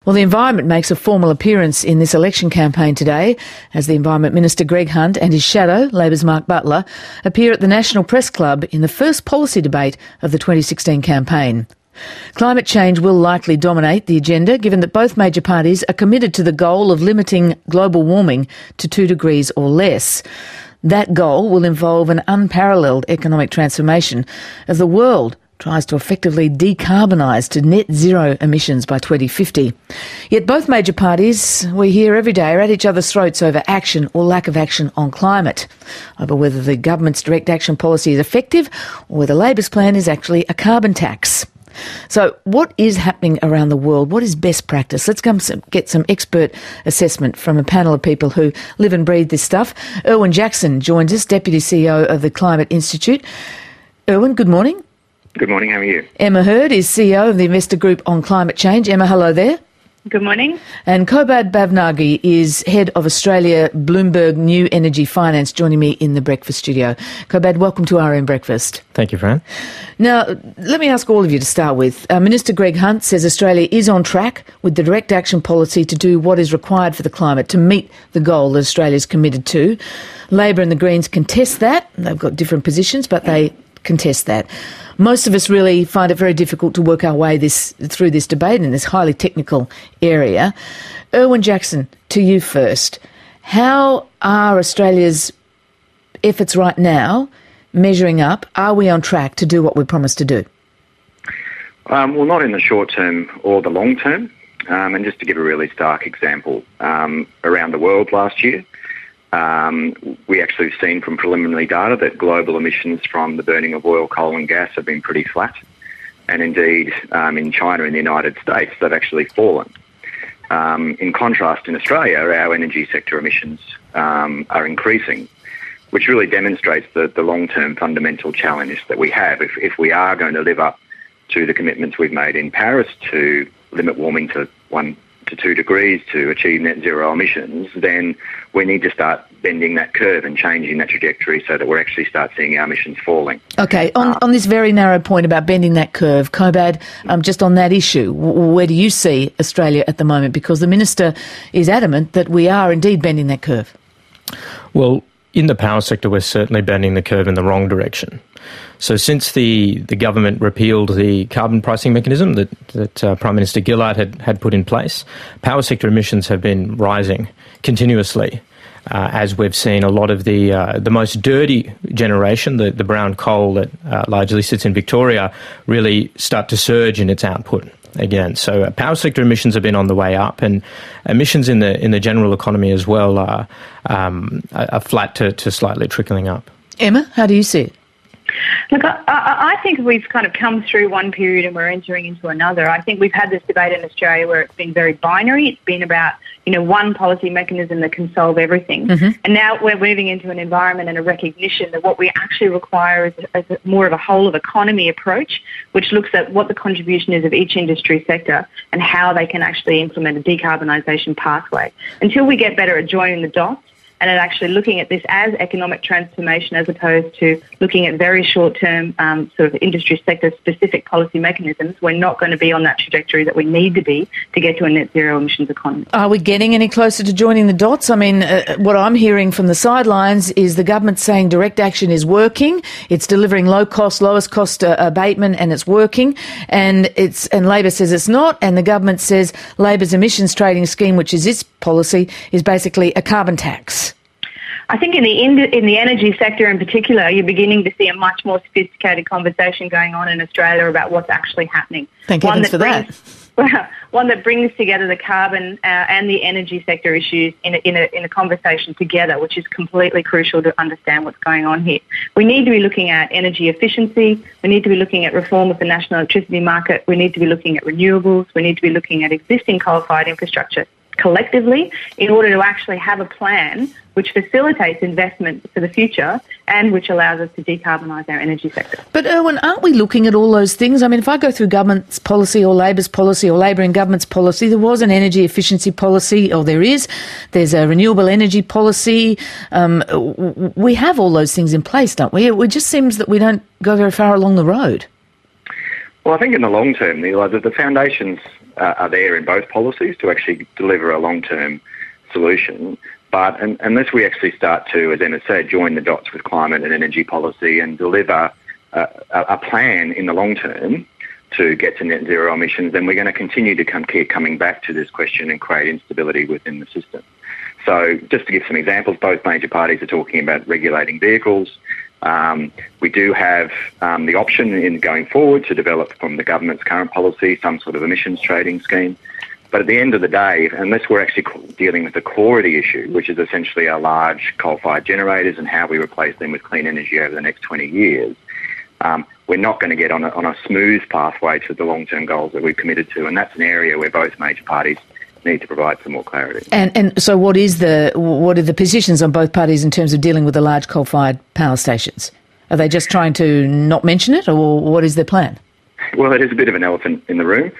Well, the Environment makes a formal appearance in this election campaign today as the Environment Minister Greg Hunt and his shadow, Labor's Mark Butler, appear at the National Press Club in the first policy debate of the 2016 campaign. Climate change will likely dominate the agenda, given that both major parties are committed to the goal of limiting global warming to 2 degrees or less. That goal will involve an unparalleled economic transformation as the world tries to effectively decarbonise to net zero emissions by 2050. Yet both major parties, we hear every day, are at each other's throats over action or lack of action on climate, over whether the government's direct action policy is effective or whether Labor's plan is actually a carbon tax. So what is happening around the world? What is best practice? Let's get some expert assessment from a panel of people who live and breathe this stuff. Erwin Jackson joins us, Deputy CEO of the Climate Institute. Erwin, good morning. Good morning, how are you? Emma Hurd is CEO of the Investor Group on Climate Change. Emma, hello there. Good morning. And Kobad Bhavnagi is Head of Australia Bloomberg New Energy Finance, joining me in the breakfast studio. Kobad, welcome to RM Breakfast. Thank you, Fran. Now, let me ask all of you to start with. Minister Greg Hunt says Australia is on track with the direct action policy to do what is required for the climate to meet the goal that Australia is committed to. Labor and the Greens contest that. They've got different positions, but they contest that. Most of us really find it very difficult to work our way through this debate in this highly technical area. Erwin Jackson, to you first. How are Australia's efforts right now measuring up? Are we on track to do what we promised to do? Well, not in the short term or the long term. And just to give a really stark example, around the world last year, we actually have seen from preliminary data that global emissions from the burning of oil, coal and gas have been pretty flat. And indeed, in China and the United States, they've actually fallen. In contrast, in Australia, our energy sector emissions are increasing, which really demonstrates the long-term fundamental challenge that we have. If we are going to live up to the commitments we've made in Paris to limit warming to 1 to 2 degrees to achieve net zero emissions, then we need to start bending that curve and changing that trajectory so that we're actually start seeing our emissions falling. Okay, on this very narrow point about bending that curve, Kobad, just on that issue, where do you see Australia at the moment? Because the Minister is adamant that we are indeed bending that curve. Well, in the power sector, we're certainly bending the curve in the wrong direction. So since the government repealed the carbon pricing mechanism that Prime Minister Gillard had put in place, power sector emissions have been rising continuously, as we've seen a lot of the most dirty generation, the brown coal that largely sits in Victoria, really start to surge in its output again. So power sector emissions have been on the way up, and emissions in the general economy as well are flat to slightly trickling up. Emma, how do you see it? Look, I think we've kind of come through one period and we're entering into another. I think we've had this debate in Australia where it's been very binary. It's been about, one policy mechanism that can solve everything. Mm-hmm. And now we're moving into an environment and a recognition that what we actually require is more of a whole of economy approach, which looks at what the contribution is of each industry sector and how they can actually implement a decarbonisation pathway. Until we get better at joining the dots, and at actually looking at this as economic transformation as opposed to looking at very short-term sort of industry sector-specific policy mechanisms, we're not going to be on that trajectory that we need to be to get to a net zero emissions economy. Are we getting any closer to joining the dots? I mean, what I'm hearing from the sidelines is the government saying direct action is working, it's delivering lowest cost abatement, and it's working, and Labor says it's not, and the government says Labor's emissions trading scheme, which is its policy, is basically a carbon tax. I think in the energy sector in particular, you're beginning to see a much more sophisticated conversation going on in Australia about what's actually happening. Thank heavens for that. One that brings together the carbon and the energy sector issues in a conversation together, which is completely crucial to understand what's going on here. We need to be looking at energy efficiency. We need to be looking at reform of the national electricity market. We need to be looking at renewables. We need to be looking at existing coal-fired infrastructure collectively in order to actually have a plan which facilitates investment for the future and which allows us to decarbonise our energy sector. But, Erwin, aren't we looking at all those things? I mean, if I go through government's policy or Labor's policy or Labor and government's policy, there was an energy efficiency policy, or there's a renewable energy policy. We have all those things in place, don't we? It just seems that we don't go very far along the road. Well, I think in the long term, the foundations are there in both policies to actually deliver a long-term solution. But unless we actually start to, as Emma said, join the dots with climate and energy policy and deliver a plan in the long term to get to net zero emissions, then we're going to continue to keep coming back to this question and create instability within the system. So just to give some examples, both major parties are talking about regulating vehicles. We do have the option in going forward to develop from the government's current policy some sort of emissions trading scheme. But at the end of the day, unless we're actually dealing with the core of the issue, which is essentially our large coal-fired generators and how we replace them with clean energy over the next 20 years, we're not going to get on a smooth pathway to the long-term goals that we've committed to. And that's an area where both major parties need to provide some more clarity. And so what are the positions on both parties in terms of dealing with the large coal-fired power stations? Are they just trying to not mention it, or what is their plan? Well, it is a bit of an elephant in the room.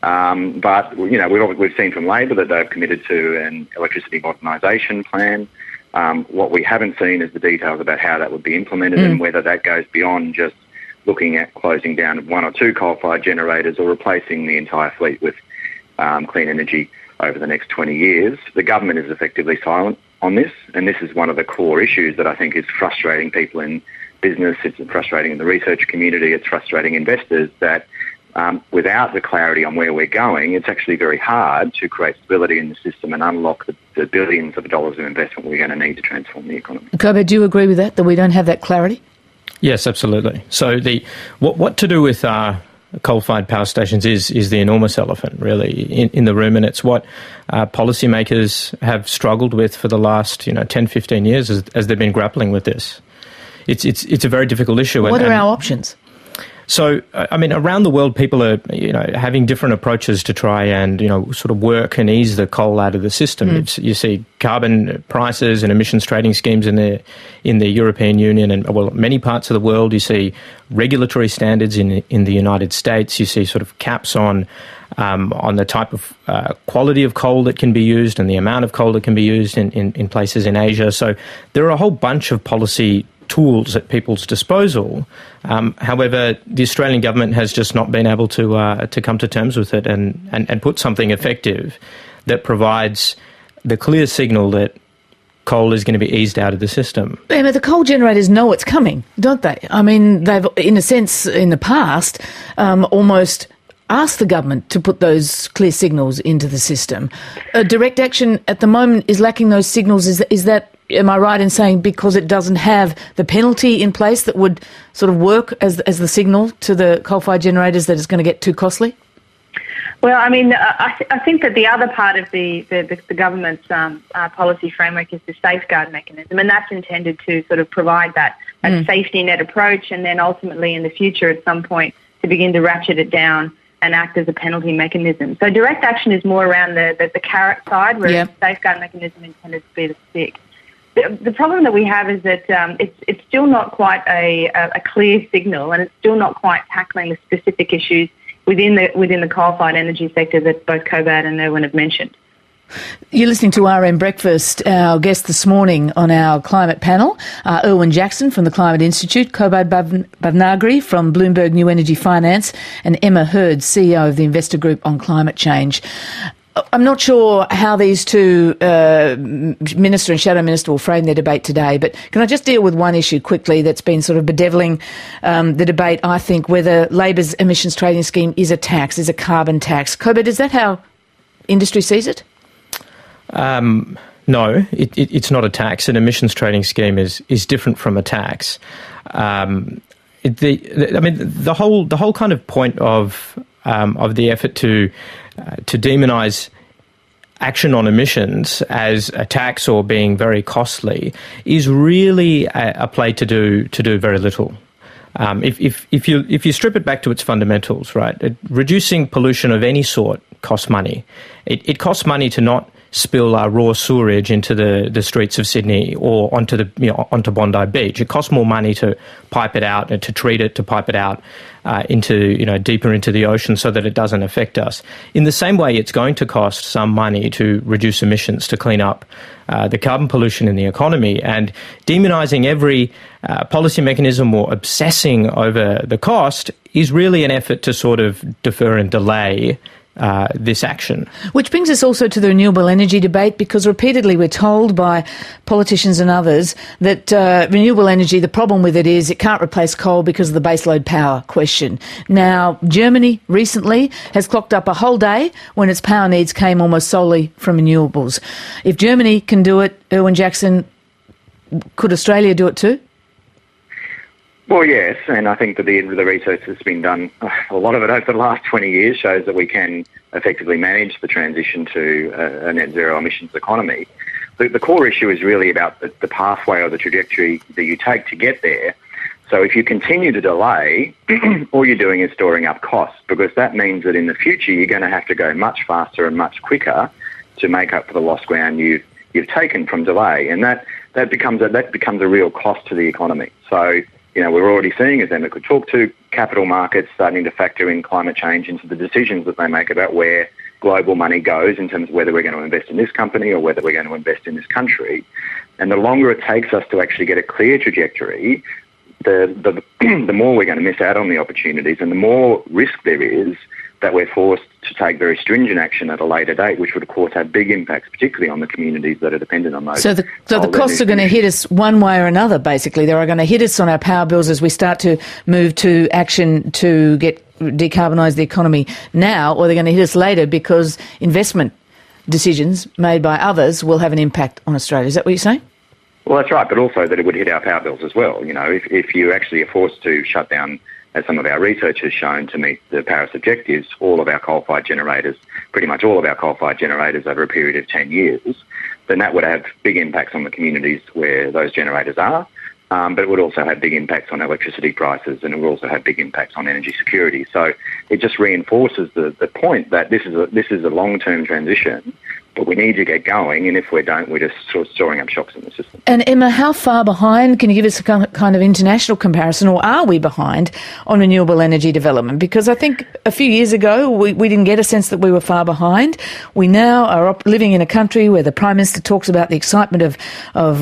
But, you know, we've seen from Labor that they've committed to an electricity modernisation plan. What we haven't seen is the details about how that would be implemented and whether that goes beyond just looking at closing down one or two coal-fired generators or replacing the entire fleet with clean energy over the next 20 years. The government is effectively silent on this, and this is one of the core issues that I think is frustrating people in business. It's frustrating in the research community. It's frustrating investors that without the clarity on where we're going, it's actually very hard to create stability in the system and unlock the billions of dollars of investment we're going to need to transform the economy. Kobe, do you agree with that we don't have that clarity? Yes, absolutely. So what to do with coal-fired power stations is the enormous elephant, really, in the room, and it's what policymakers have struggled with for the last 10, 15 years as they've been grappling with this. It's a very difficult issue. What are our options? So, I mean, around the world, people are, having different approaches to try and, sort of work and ease the coal out of the system. You see carbon prices and emissions trading schemes in the European Union and, many parts of the world. You see regulatory standards in the United States. You see sort of caps on the type of quality of coal that can be used and the amount of coal that can be used in places in Asia. So there are a whole bunch of policy tools at people's disposal. However, the Australian government has just not been able to come to terms with it and put something effective that provides the clear signal that coal is going to be eased out of the system. Emma, the coal generators know it's coming, don't they? I mean, they've, in a sense, in the past, almost asked the government to put those clear signals into the system. Direct action at the moment is lacking those signals. Is that, am I right in saying, because it doesn't have the penalty in place that would sort of work as the signal to the coal-fired generators that it's going to get too costly? Well, I mean, I think that the other part of the government's policy framework is the safeguard mechanism, and that's intended to sort of provide that safety net approach, and then ultimately in the future at some point to begin to ratchet it down and act as a penalty mechanism. So direct action is more around the carrot side, whereas the safeguard mechanism intended to be the stick. The problem that we have is that it's still not quite a clear signal, and it's still not quite tackling the specific issues within the coal-fired energy sector that both Kobad and Erwin have mentioned. You're listening to RM Breakfast. Our guest this morning on our climate panel, Erwin Jackson from the Climate Institute, Kobad Bhavnagri from Bloomberg New Energy Finance, and Emma Hurd, CEO of the Investor Group on Climate Change. I'm not sure how these two, Minister and Shadow Minister, will frame their debate today, but can I just deal with one issue quickly that's been sort of bedeviling the debate, I think, whether Labor's emissions trading scheme is a tax, is a carbon tax. Kobad, is that how industry sees it? No, it's not a tax. An emissions trading scheme is different from a tax. The whole kind of point of the effort to demonise action on emissions as a tax or being very costly is really a play to do very little. If you strip it back to its fundamentals, right, reducing pollution of any sort costs money. It costs money to not spill raw sewerage into the streets of Sydney or onto Bondi Beach. It costs more money to pipe it out and to treat it, to pipe it out deeper into the ocean so that it doesn't affect us. In the same way, it's going to cost some money to reduce emissions, to clean up the carbon pollution in the economy. And demonising every policy mechanism or obsessing over the cost is really an effort to sort of defer and delay this action. Which brings us also to the renewable energy debate, because repeatedly we're told by politicians and others that renewable energy, the problem with it is it can't replace coal because of the baseload power question. Now, Germany recently has clocked up a whole day when its power needs came almost solely from renewables. If Germany can do it, Erwin Jackson, could Australia do it too? Well, yes, and I think that the research that's been done, a lot of it over the last 20 years, shows that we can effectively manage the transition to a net zero emissions economy. The core issue is really about the pathway or the trajectory that you take to get there. So if you continue to delay, all you're doing is storing up costs, because that means that in the future you're going to have to go much faster and much quicker to make up for the lost ground you've taken from delay, and that becomes a real cost to the economy. So, you know, we're already seeing, as Emma could talk to, capital markets starting to factor in climate change into the decisions that they make about where global money goes in terms of whether we're going to invest in this company or whether we're going to invest in this country. And the longer it takes us to actually get a clear trajectory, the more we're going to miss out on the opportunities, and the more risk there is that we're forced to take very stringent action at a later date, which would, of course, have big impacts, particularly on the communities that are dependent on those. So the costs are going to hit us one way or another, basically. They are going to hit us on our power bills as we start to move to action to decarbonise the economy now, or they're going to hit us later because investment decisions made by others will have an impact on Australia. Is that what you're saying? Well, that's right, but also that it would hit our power bills as well. You know, if you actually are forced to shut down, as some of our research has shown, to meet the Paris objectives, all of our coal-fired generators, pretty much all of our coal-fired generators over a period of 10 years, then that would have big impacts on the communities where those generators are, but it would also have big impacts on electricity prices, and it would also have big impacts on energy security. So it just reinforces the point that this is a long-term transition, but we need to get going, and if we don't, we're just sort of storing up shocks in the system. And Emma, how far behind, can you give us a kind of international comparison, or are we behind on renewable energy development? Because I think a few years ago we didn't get a sense that we were far behind. We now are living in a country where the Prime Minister talks about the excitement of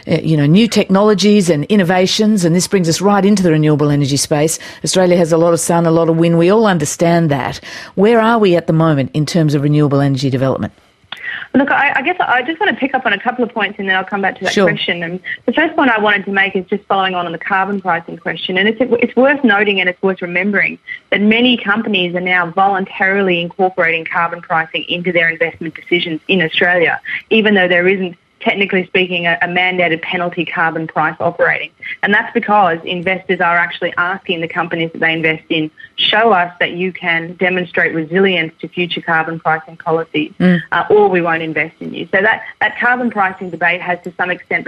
new technologies and innovations, and this brings us right into the renewable energy space. Australia has a lot of sun, a lot of wind. We all understand that. Where are we at the moment in terms of renewable energy development? Look, I guess I just want to pick up on a couple of points and then I'll come back to that question. And the first point I wanted to make is just following on the carbon pricing question. And it's worth noting and it's worth remembering that many companies are now voluntarily incorporating carbon pricing into their investment decisions in Australia, even though there isn't, technically speaking, a mandated penalty carbon price operating. And that's because investors are actually asking the companies that they invest in, show us that you can demonstrate resilience to future carbon pricing policies, or we won't invest in you. So that carbon pricing debate has to some extent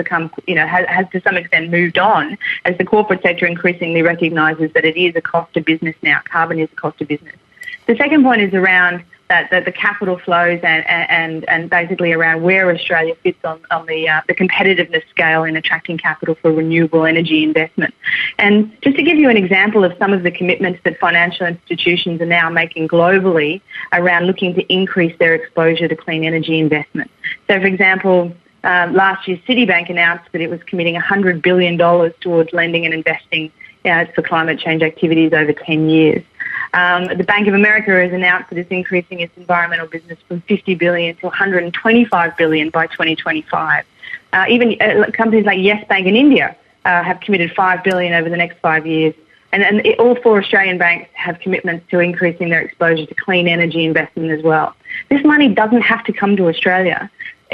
has to some extent moved on as the corporate sector increasingly recognises that it is a cost of business now. Carbon is a cost of business. The second point is around the capital flows and basically around where Australia fits on the competitiveness scale in attracting capital for renewable energy investment. And just to give you an example of some of the commitments that financial institutions are now making globally around looking to increase their exposure to clean energy investment. So, for example, last year Citibank announced that it was committing $100 billion towards lending and investing for climate change activities over 10 years. The Bank of America has announced that it's increasing its environmental business from $50 billion to $125 billion by 2025. Even companies like Yes Bank in India have committed $5 billion over the next 5 years. And all 4 Australian banks have commitments to increasing their exposure to clean energy investment as well. This money doesn't have to come to Australia.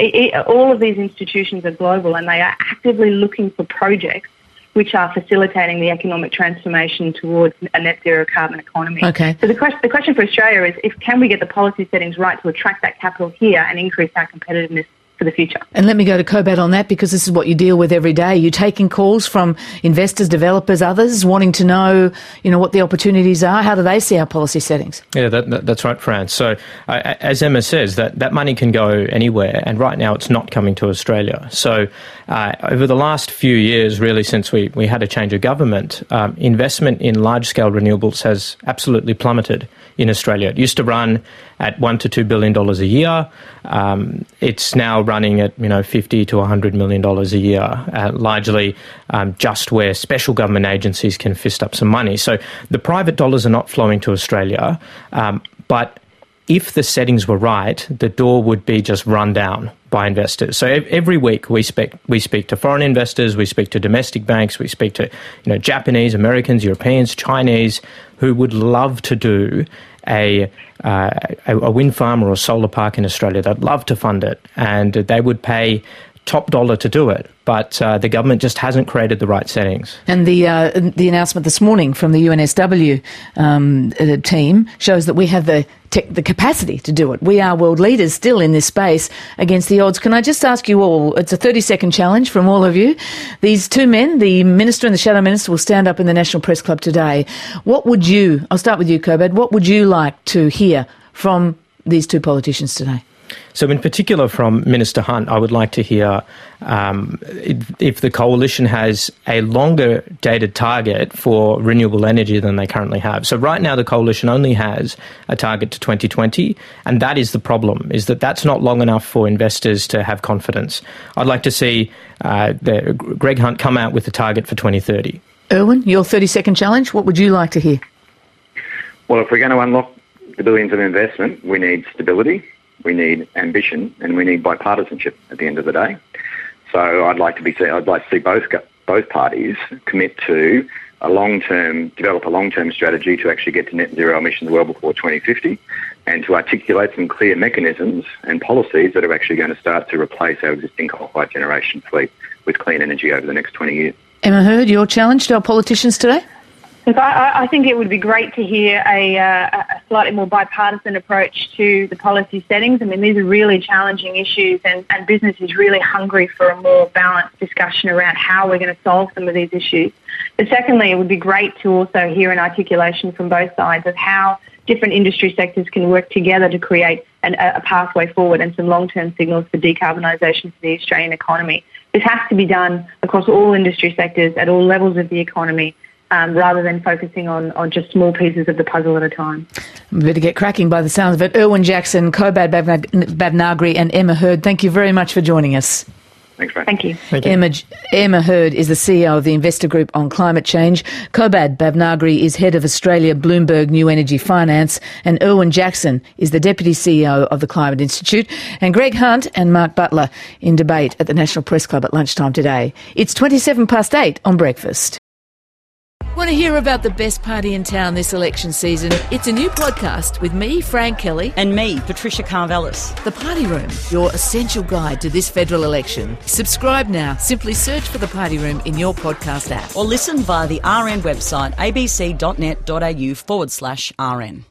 All of these institutions are global, and they are actively looking for projects which are facilitating the economic transformation towards a net zero carbon economy. Okay. So the question for Australia is, can we get the policy settings right to attract that capital here and increase our competitiveness for the future? And let me go to Kobat on that, because this is what you deal with every day. You're taking calls from investors, developers, others wanting to know, what the opportunities are. How do they see our policy settings? Yeah, that's right, Fran. So as Emma says, that money can go anywhere, and right now it's not coming to Australia. So over the last few years, really since we had a change of government, investment in large-scale renewables has absolutely plummeted in Australia. It used to run at $1 to $2 billion a year. It's now running at $50 to $100 million a year, largely just where special government agencies can fist up some money. So the private dollars are not flowing to Australia, but if the settings were right, the door would be just run down by investors. So every week we speak to foreign investors, we speak to domestic banks, we speak to Japanese, Americans, Europeans, Chinese, who would love to do a wind farm or a solar park in Australia. They'd love to fund it, and they would pay top dollar to do it, but the government just hasn't created the right settings. And the announcement this morning from the UNSW team shows that we have the capacity to do it. We are world leaders still in this space against the odds. Can I just ask you all, it's a 30-second challenge from all of you. These two men, the Minister and the Shadow Minister, will stand up in the National Press Club today. I'll start with you, Kobad, what would you like to hear from these two politicians today? So in particular from Minister Hunt, I would like to hear if the coalition has a longer dated target for renewable energy than they currently have. So right now the coalition only has a target to 2020, and that is the problem, is that that's not long enough for investors to have confidence. I'd like to see Greg Hunt come out with a target for 2030. Erwin, your 30-second challenge, what would you like to hear? Well, if we're going to unlock the billions of investment, we need stability, we need ambition, and we need bipartisanship at the end of the day. So I'd like to see both parties commit to develop a long-term strategy to actually get to net zero emissions well before 2050, and to articulate some clear mechanisms and policies that are actually going to start to replace our existing coal-fired generation fleet with clean energy over the next 20 years. Emma Hurd, your challenge to our politicians today? Look, I think it would be great to hear a slightly more bipartisan approach to the policy settings. I mean, these are really challenging issues, and business is really hungry for a more balanced discussion around how we're going to solve some of these issues. But secondly, it would be great to also hear an articulation from both sides of how different industry sectors can work together to create a pathway forward and some long-term signals for decarbonisation for the Australian economy. This has to be done across all industry sectors at all levels of the economy, rather than focusing on just small pieces of the puzzle at a time. We better get cracking by the sounds of it. Erwin Jackson, Kobad Bhavnagri and Emma Hurd, thank you very much for joining us. Thanks, Frank. Thank you. Thank you. Emma Hurd is the CEO of the Investor Group on Climate Change. Kobad Bhavnagri is head of Australia Bloomberg New Energy Finance. And Erwin Jackson is the Deputy CEO of the Climate Institute. And Greg Hunt and Mark Butler in debate at the National Press Club at lunchtime today. It's 8:27 on Breakfast. Want to hear about the best party in town this election season? It's a new podcast with me, Frank Kelly. And me, Patricia Carvelis. The Party Room, your essential guide to this federal election. Subscribe now. Simply search for The Party Room in your podcast app. Or listen via the RN website, abc.net.au/RN.